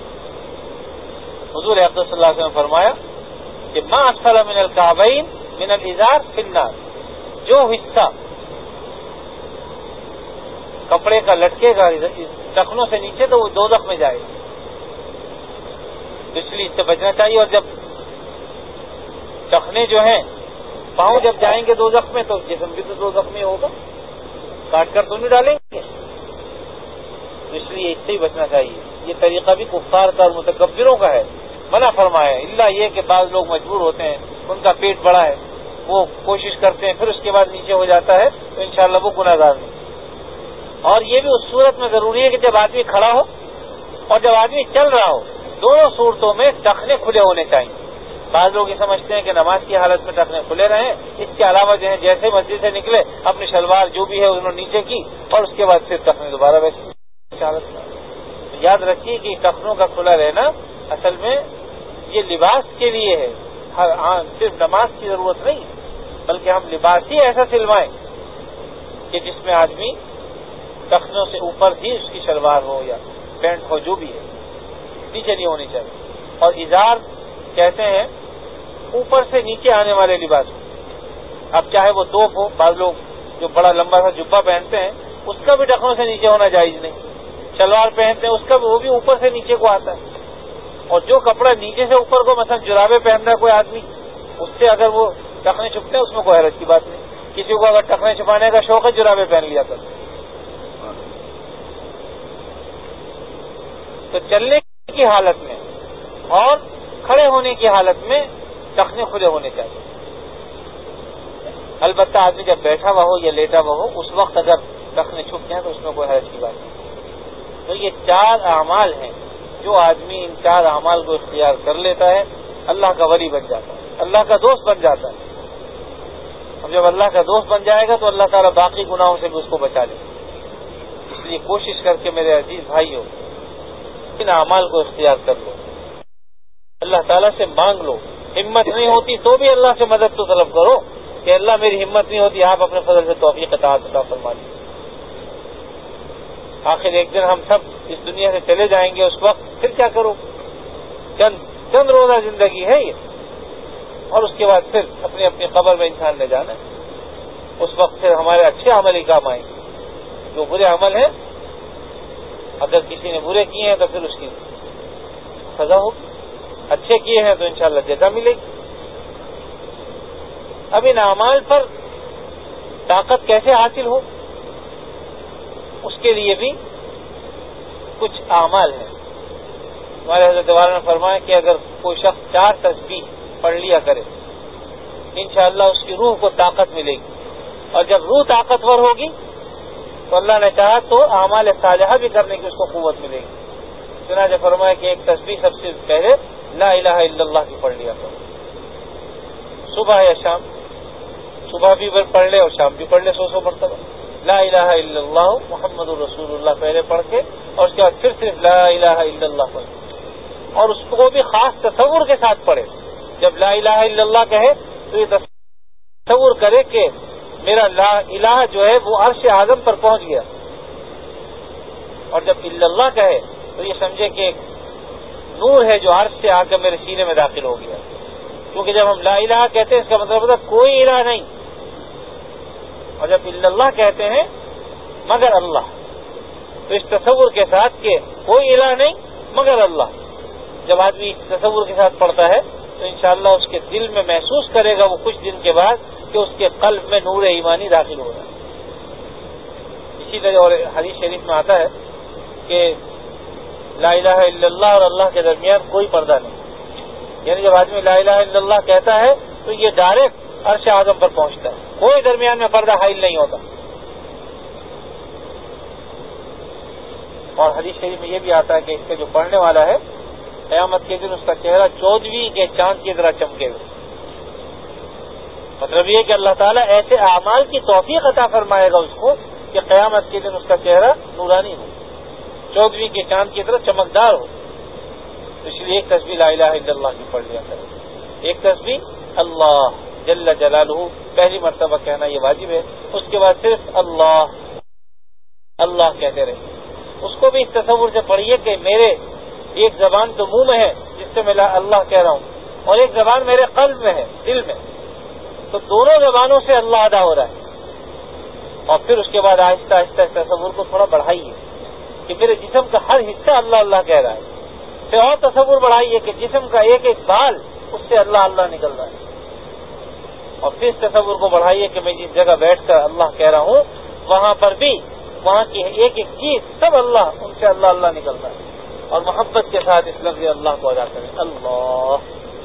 حضور اقدس صلی اللہ علیہ وسلم نے فرمایا کہ ما اسفل من الکعبین من الازار فی النار، جو حصہ کپڑے کا لٹکے گا ٹخنوں سے نیچے تو وہ دوزخ میں جائے، اس لیے اس سے بچنا چاہیے۔ اور جب ٹخنے جو ہیں پاؤں جب جائیں گے دوزخ میں تو جسم بھی تو دوزخ میں ہوگا، کاٹ کر تو نہیں ڈالیں گے، اس لیے اس سے ہی بچنا چاہیے۔ یہ طریقہ بھی کفار کا اور متکبروں کا ہے، منع فرمایا ہے، الا یہ کہ بعض لوگ مجبور ہوتے ہیں، ان کا پیٹ بڑا ہے، وہ کوشش کرتے ہیں، پھر اس کے بعد نیچے ہو جاتا ہے تو انشاءاللہ وہ گناہگار نہیں۔ اور یہ بھی اس صورت میں ضروری ہے کہ جب آدمی کھڑا ہو اور جب آدمی چل رہا ہو، دونوں صورتوں میں ٹخنے کھلے ہونے چاہیے۔ بعض لوگ یہ سمجھتے ہیں کہ نماز کی حالت میں ٹخنے کھلے رہیں، اس کے علاوہ جو ہے جیسے مسجد سے نکلے اپنی شلوار جو بھی ہے انہوں نے نیچے کی اور اس کے بعد پھر ٹخنے دوبارہ ویسے حالت میں۔ یاد رکھیے کہ ٹخنوں کا کھلا رہنا اصل میں یہ لباس کے لیے ہے، صرف نماز کی ضرورت نہیں، بلکہ ہم لباس ہی ایسا سلوائیں کہ جس میں آدمی ٹخنوں سے اوپر ہی اس کی شلوار ہو یا پینٹ ہو جو بھی ہے، نیچے نہیں ہونی چاہیے۔ اور ازار کہتے ہیں اوپر سے نیچے آنے والے لباس، اب چاہے وہ توپ ہو، بعض لوگ جو بڑا لمبا سا جبہ پہنتے ہیں اس کا بھی ٹخنوں سے نیچے ہونا جائز نہیں، شلوار پہنتے ہیں اس کا بھی وہ بھی اوپر سے نیچے کو آتا ہے۔ اور جو کپڑا نیچے سے اوپر کو مثلا جرابے پہن رہا ہے کوئی آدمی، اس سے اگر وہ ٹخنے چھپتے ہیں اس میں کوئی حرج کی بات نہیں، کسی کو اگر ٹخنے چھپانے کا شوق ہے جرابے پہن لیا کر۔ تو چلنے کی حالت میں اور کھڑے ہونے کی حالت میں ٹخنے کھلے ہونے چاہیے۔ البتہ آدمی جب بیٹھا ہوا ہو یا لیٹا ہوا ہو اس وقت اگر ٹخنے چھپ جائیں تو اس میں کوئی حرج کی بات نہیں۔ تو یہ 4 اعمال ہیں، جو آدمی ان 4 اعمال کو اختیار کر لیتا ہے اللہ کا ولی بن جاتا ہے، اللہ کا دوست بن جاتا ہے۔ اور جب اللہ کا دوست بن جائے گا تو اللہ تعالیٰ باقی گناہوں سے بھی اس کو بچا لے گا۔ اس لیے کوشش کر کے میرے عزیز بھائیوں ان اعمال کو اختیار کر لو، اللہ تعالیٰ سے مانگ لو، ہمت نہیں ہوتی تو بھی اللہ سے مدد تو طلب کرو کہ اللہ میری ہمت نہیں ہوتی، آپ اپنے فضل سے توفیق عطا فرما دیجیے۔ آخر ایک دن ہم سب اس دنیا سے چلے جائیں گے، اس وقت پھر کیا کرو؟ چند روزہ زندگی ہے یہ، اور اس کے بعد پھر اپنی اپنی قبر میں انسان نے جانا ہے۔ اس وقت پھر ہمارے اچھے عمل ہی کام آئیں گے، جو برے عمل ہیں اگر کسی نے برے کیے ہیں تو پھر اس کی سزا ہوگی، اچھے کیے ہیں تو انشاءاللہ جزا ملے گی۔ اب ان اعمال پر طاقت کیسے حاصل ہو، اس کے لیے بھی کچھ اعمال ہیں۔ ہمارے حضرت والا نے فرمایا کہ اگر کوئی شخص 4 تسبیح پڑھ لیا کرے انشاءاللہ اس کی روح کو طاقت ملے گی، اور جب روح طاقتور ہوگی تو اللہ نے چاہا تو اعمال صالحہ بھی کرنے کی اس کو قوت ملے گی۔ چنانچہ فرمایا کہ ایک تسبیح سب سے پہلے لا الہ الا اللہ کی پڑھ لیا کرو، صبح یا شام، صبح بھی پڑھ لے اور شام بھی پڑھ لے 100 مرتبہ لا الہ الا اللہ محمد الرسول اللہ پہلے پڑھ کے، اور اس کے بعد پھر صرف لا الہ الا اللہ پڑھ، اور اس کو بھی خاص تصور کے ساتھ پڑھے۔ جب لا الہ الا اللہ کہے تو یہ تصور کرے کہ میرا لا الہ جو ہے وہ عرش اعظم پر پہنچ گیا، اور جب الا اللہ کہے تو یہ سمجھے کہ ایک نور ہے جو عرش سے آ کر میرے سینے میں داخل ہو گیا، کیونکہ جب ہم لا الہ کہتے ہیں اس کا مطلب ہوتا ہے کوئی الہ نہیں، اور جب الا اللہ کہتے ہیں مگر اللہ. تو اس تصور کے ساتھ کہ کوئی الہ نہیں مگر اللہ، جب آدمی اس تصور کے ساتھ پڑھتا ہے تو انشاءاللہ اس کے دل میں محسوس کرے گا وہ کچھ دن کے بعد کہ اس کے قلب میں نور ایمانی داخل ہو رہا ہے. اسی طرح اور حدیث شریف میں آتا ہے کہ لا الہ الا اللہ اور اللہ کے درمیان کوئی پردہ نہیں. یعنی جب آدمی لا الہ الا اللہ کہتا ہے تو یہ ڈائریکٹ عرش اعظم پر پہنچتا ہے، کوئی درمیان میں پردہ حائل نہیں ہوتا. اور حدیث شریف میں یہ بھی آتا ہے کہ اس سے جو پڑھنے والا ہے قیامت کے دن اس کا چہرہ 14ویں کے چاند کی طرح چمکے گا. مطلب یہ کہ اللہ تعالیٰ ایسے اعمال کی توفیق عطا فرمائے گا اس کو کہ قیامت کے دن اس کا چہرہ نورانی ہو، 14ویں کے چاند کی طرح چمکدار ہو. اس لیے ایک تسبیح لا الہ الا اللہ کی پڑھ لیا کرے. ایک تسبیح اللہ جل جلالہ پہلی مرتبہ کہنا یہ واجب ہے. اس کے بعد صرف اللہ اللہ کہتے رہے. اس کو بھی اس تصور سے پڑھیے کہ میرے ایک زبان تو منہ میں ہے جس سے میں اللہ کہہ رہا ہوں، اور ایک زبان میرے قلب میں ہے، دل میں. تو دونوں زبانوں سے اللہ ادا ہو رہا ہے. اور پھر اس کے بعد آہستہ آہستہ اس تصور کو تھوڑا بڑھائیے کہ میرے جسم کا ہر حصہ اللہ اللہ کہہ رہا ہے. پھر اور تصور بڑھائیے کہ جسم کا ایک ایک بال اس سے اللہ اللہ نکل رہا ہے. اور پھر اس تصور کو بڑھائیے کہ میں جس جگہ بیٹھ کر اللہ کہہ رہا ہوں وہاں پر بھی وہاں کی ایک ایک چیز سب اللہ، ان سے اللہ اللہ نکل رہا ہے. اور محبت کے ساتھ اس لفظ اللہ کو ادا کریں، اللہ.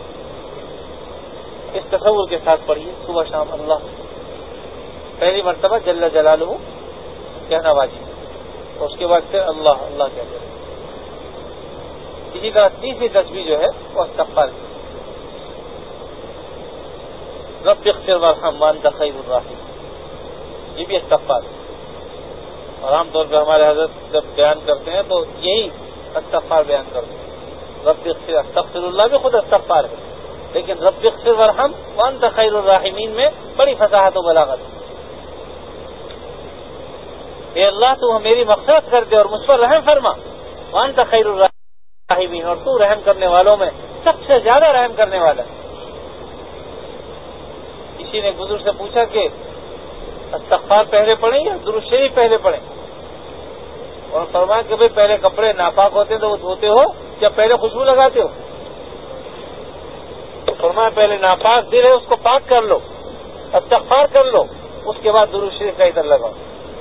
اس تصور کے ساتھ پڑھیے صبح شام اللہ. پہلی مرتبہ جل جلالہ کہنا واجب ہے، اور اس کے بعد پھر اللہ اللہ کہتے ہیں. اسی طرح تیسری تسبیح جو ہے وہ استغفار کی. رب اغفر وارحم وانت خیر الراحمین، یہ بھی استغفار ہے. اور عام طور پہ ہمارے حضرت جب بیان کرتے ہیں تو یہی استغفار بیان کرتے ہیں. رب اغفر، استغفر اللہ بھی خود استغفار ہے، لیکن رب اغفر وارحم وانت خیر الراحمین میں بڑی فصاحت و بلاغت ہے. اے اللہ تو میری مغفرت کر دے اور مجھ پر رحم فرما. وانت خیر الراحمین، اور تو رحم کرنے والوں میں سب سے زیادہ رحم کرنے والا ہے. کسی نے بزرگ سے پوچھا کہ استغفار پہلے پڑھیں یا درود شریف پہلے پڑھیں؟ اور فرمایا کہ بھائی پہلے کپڑے ناپاک ہوتے ہیں تو وہ دھوتے ہو یا پہلے خوشبو لگاتے ہو؟ تو فرمایا پہلے ناپاک دل ہے اس کو پاک کر لو، استغفار کر لو، اس کے بعد درود شریف کا ادھر لگاؤ.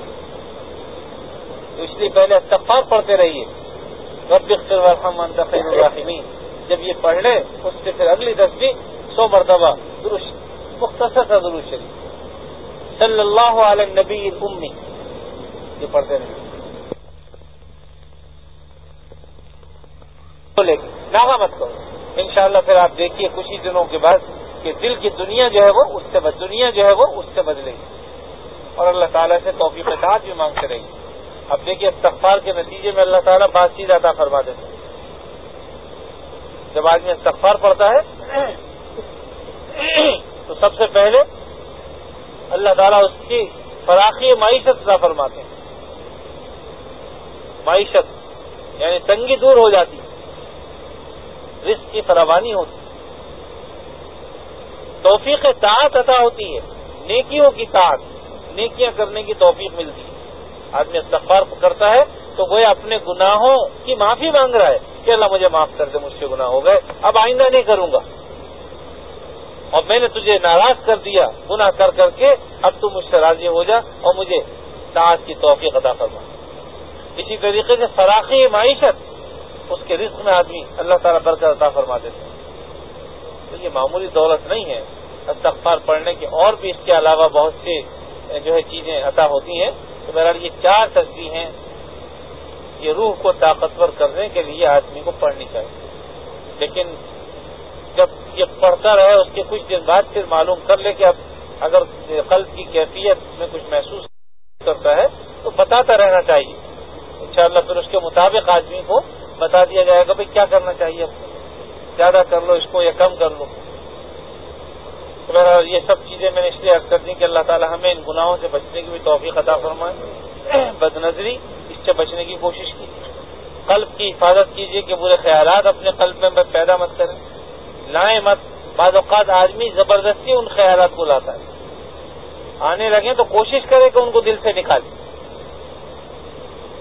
تو اس لیے پہلے استغفار پڑھتے رہیے. رب اغفر وارحم وانت خیر الراحمین. جب یہ پڑھ لے اس سے پھر اگلی تسبیح 100 مرتبہ درود، مختصر سا درود شریف صلی اللہ علی النبی الامی، یہ پڑھتے رہے. ناغہ مت کرو. انشاءاللہ پھر آپ دیکھیے کچھ ہی دنوں کے بعد کہ دل کی دنیا جو ہے وہ اس سے بدلے گی، اور اللہ تعالیٰ سے توفیق اطاعت بھی مانگتے رہے گی. اب دیکھیے استغفار کے نتیجے میں اللہ تعالیٰ بات چیز عطا فرما دیتے ہیں. جب آدمی استغفار پڑھتا ہے تو سب سے پہلے اللہ تعالیٰ اس کی فراخی معیشت عطا فرماتے ہیں. معیشت یعنی تنگی دور ہو جاتی، رزق کی فراوانی ہوتی، توفیق طاعت عطا ہوتی ہے، نیکیوں کی طاعت، نیکیاں کرنے کی توفیق ملتی ہے. آدمی استغفار کرتا ہے تو وہ اپنے گناہوں کی معافی مانگ رہا ہے کہ اللہ مجھے معاف کر دے، مجھ سے گناہ ہو گئے، اب آئندہ نہیں کروں گا، اور میں نے تجھے ناراض کر دیا گناہ کر کر کے، اب تو مجھ سے راضی ہو جا اور مجھے طاعت کی توفیق عطا فرما. اسی طریقے سے فراخی معیشت، اس کے رزق میں آدمی اللہ تعالیٰ برکت عطا فرما دیتے ہیں. تو یہ معمولی دولت نہیں ہے. استغفار پڑھنے کے اور بھی اس کے علاوہ بہت سے جو ہے چیزیں عطا ہوتی ہیں. تو بہرحال یہ 4 تسبیح ہیں، یہ روح کو طاقتور کرنے کے لیے آدمی کو پڑھنی چاہیے. لیکن جب یہ پڑھتا رہے اس کے کچھ دن بعد پھر معلوم کر لے کہ اب اگر قلب کی کیفیت میں کچھ محسوس کرتا ہے تو بتاتا رہنا چاہیے. انشاءاللہ پھر اس کے مطابق آدمی کو بتا دیا جائے گا بھائی کیا کرنا چاہیے، زیادہ کر لو اس کو یا کم کر لو. یہ سب چیزیں میں نے اس لیے عرض کر دی کہ اللہ تعالی ہمیں ان گناہوں سے بچنے کی بھی توفیق عطا فرمائے. بد نظری اس سے بچنے کی کوشش کی، قلب کی حفاظت کیجیے کہ برے خیالات اپنے قلب میں پیدا مت کریں، لائیں مت. بعض اوقات آدمی زبردستی ان خیالات کو لاتا ہے، آنے لگے تو کوشش کرے کہ ان کو دل سے نکالے.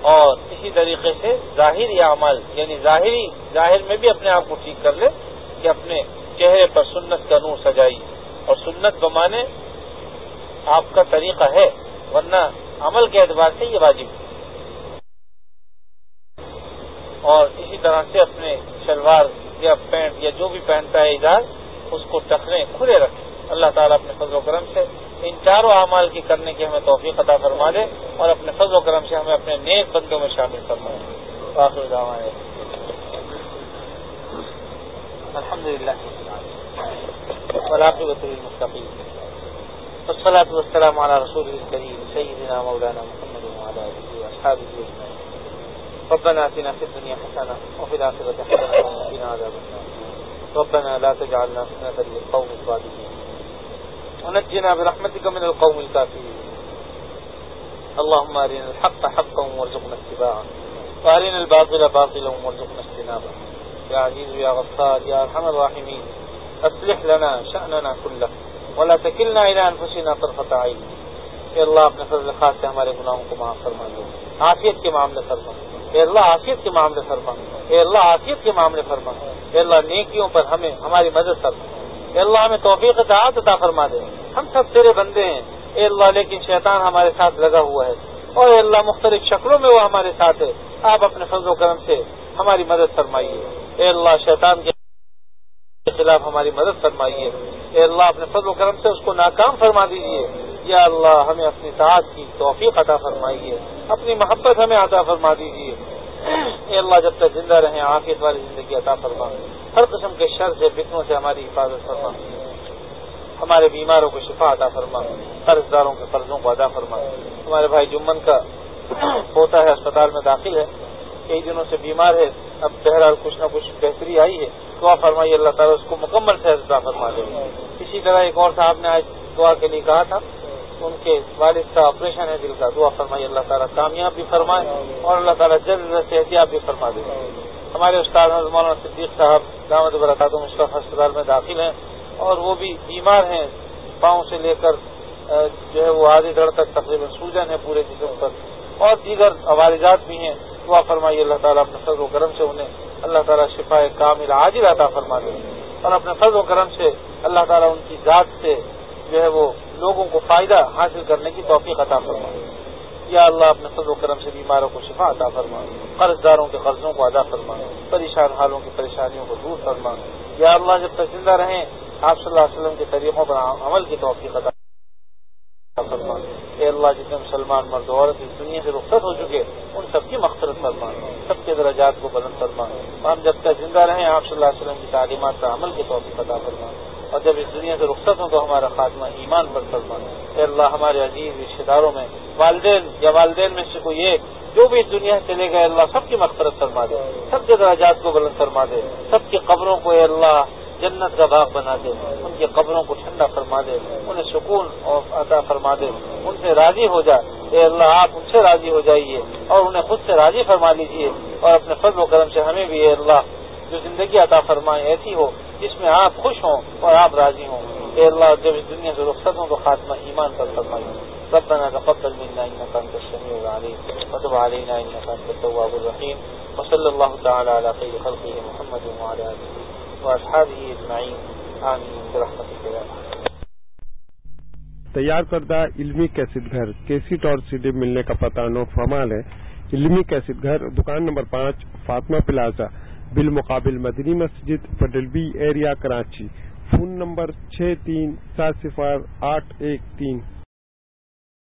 اور اسی طریقے سے ظاہری اعمال یعنی ظاہر میں بھی اپنے آپ کو ٹھیک کر لے کہ اپنے چہرے پر سنت کا نور سجائی، اور سنت بمانے آپ کا طریقہ ہے، ورنہ عمل کے اعتبار سے یہ واجب ہے۔ اور اسی طرح سے اپنے شلوار یا پینٹ یا جو بھی پہنتا ہے ازار، اس کو ٹخنے کھلے رکھے۔ اللہ تعالیٰ اپنے فضل و کرم سے ان چاروں اعمال کی کرنے کی ہمیں توفیق عطا فرما دے، اور اپنے فضل و کرم سے ہمیں اپنے نیک بندوں میں شامل فرمائے۔ آخر دعوانا الحمدللہ والعاقبۃ للمتقین والصلاة والسلام علی رسول الکریم سیدنا مولانا محمد وعلی آلہ واصحابہ اجمعین۔ ربنا آتنا فی الدنیا حسنہ وفی الآخرۃ حسنہ وقنا عذاب النار۔ ربنا لا تجعلنا فتنة للقوم الظالمین ونجنا برحمتك من القوم الكافرين۔ اللهم أرنا الحق حقا وارزقنا اتباعه وأرنا الباطل باطلا وارزقنا اجتنابه۔ يا عزيز يا غفار يا أرحم الراحمين، اصلح لنا شأننا كله ولا تكلنا إلى أنفسنا طرفة عين۔ اے اللہ اپنے فضل خاص سے ہمارے گناہوں کو معاف فرما دے، عافیت کے معاملے فرما، اے اللہ عافیت کے معاملے فرما، اے اللہ عافیت کے معاملے فرما، اے اللہ نیکیوں پر ہمیں ہماری مدد فرما، اے اللہ ہمیں توفیق اطاعت عطا فرما دے۔ ہم سب تیرے بندے ہیں اے اللہ، لیکن شیطان ہمارے ساتھ لگا ہوا ہے، اور اے اللہ مختلف شکلوں میں وہ ہمارے ساتھ ہے۔ آپ اپنے فضل و کرم سے ہماری مدد فرمائیے، اے اللہ شیطان کے خلاف ہماری مدد فرمائیے، اے اللہ اپنے فضل و کرم سے اس کو ناکام فرما دیجیے۔ یا اللہ ہمیں اپنی اطاعت کی توفیق عطا فرمائیے، اپنی محبت ہمیں عطا فرما دیجیے۔ اے اللہ جب تک زندہ رہیں عافیت والی زندگی عطا فرما، ہر قسم کے شر سے فتنوں سے ہماری حفاظت فرما، ہمارے بیماروں کو شفا عطا فرما، قرض داروں کے قرضوں کو ادا فرما۔ ہمارے بھائی جمن کا پوتا ہے اسپتال میں داخل ہے، کئی دنوں سے بیمار ہے، اب بہرحال کچھ نہ کچھ بہتری آئی ہے، دعا فرمائیے اللہ تعالیٰ اس کو مکمل صحت عطا فرما دے۔ اسی طرح ایک اور صاحب نے آج دعا کے لیے کہا تھا، ان کے والد کا آپریشن ہے دل کا، دعا فرمائیے اللہ تعالیٰ کامیاب بھی فرمائے اور اللہ تعالیٰ جلد صحتیاب بھی فرما دے۔ ہمارے استاد حضرت مولانا صدیق صاحب دامت برکاتہ مصطفیٰ اسپتال میں داخل ہیں، اور وہ بھی بیمار ہیں، پاؤں سے لے کر جو ہے وہ آدھی دھڑ تک تقریباً سوجن ہے پورے جسم پر، اور دیگر عوارضات بھی ہیں۔ دعا فرمائیے اللہ تعالیٰ اپنے فضل و کرم سے انہیں اللہ تعالیٰ شفا کامل عاجل عطا فرما دے، اور اپنے فضل و کرم سے اللہ تعالیٰ ان کی ذات سے جو ہے وہ لوگوں کو فائدہ حاصل کرنے کی توفیق عطا فرما۔ یا اللہ اپنے فضل و کرم سے بیماروں کو شفا عطا فرما، قرض داروں کے قرضوں کو ادا فرما، پریشان حالوں کی پریشانیوں کو دور فرما۔ یا اللہ جب تک زندہ رہیں آپ صلی اللہ علیہ وسلم کے طریقوں پر عمل کی توفیق عطا فرما۔ اے اللہ جتنے مسلمان مرد و عورت اس دنیا سے رخصت ہو چکے ان سب کی مغفرت فرما، سب کے درجات کو بلند فرما، اور ہم جب تک زندہ رہیں آپ صلی اللہ علیہ وسلم کی تعلیمات پر عمل کی توفیق عطا فرما، اور جب اس دنیا سے رخصت ہوں تو ہمارا خاتمہ ایمان پر فرما۔ اے اللہ ہمارے عزیز رشتے داروں میں والدین یا والدین میں سے کوئی ایک جو بھی اس دنیا سے چلے گئے اللہ سب کی مغفرت فرما دے، سب کے درجات کو بلند فرما دے، سب کی قبروں کو اے اللہ جنت کا باغ بنا دے، ان کی قبروں کو ٹھنڈا فرما دے، انہیں سکون اور عطا فرما دے، ان سے راضی ہو جا۔ اے اللہ آپ ان سے راضی ہو جائیے اور انہیں خود سے راضی فرما لیجیے، اور اپنے فضل و کرم سے ہمیں بھی اے اللہ جو زندگی عطا فرمائے ایسی ہو جس میں آپ خوش ہوں اور آپ راضی ہوں۔ اے اللہ جب اس دنیا سے رخصت ہوں تو خاتمہ ایمان پر فرمائیے۔ ربنا تقبل منا انك انت السميع العليم وتب علينا انك انت التواب الرحيم وصلى الله تعالى على خير خلقه محمد وعلى اله واصحابه اجمعين آمين برحمتك يا ارحم۔ تیار کردہ علمی کیسٹ گھر کیسٹ اور سی ڈی ملنے کا پتہ نوٹ فرمال ہے۔ علمی کیسٹ گھر دکان نمبر 5 فاطمہ پلازا بالمقابل Madni Masjid federal B area Karachi. Phone number 63708113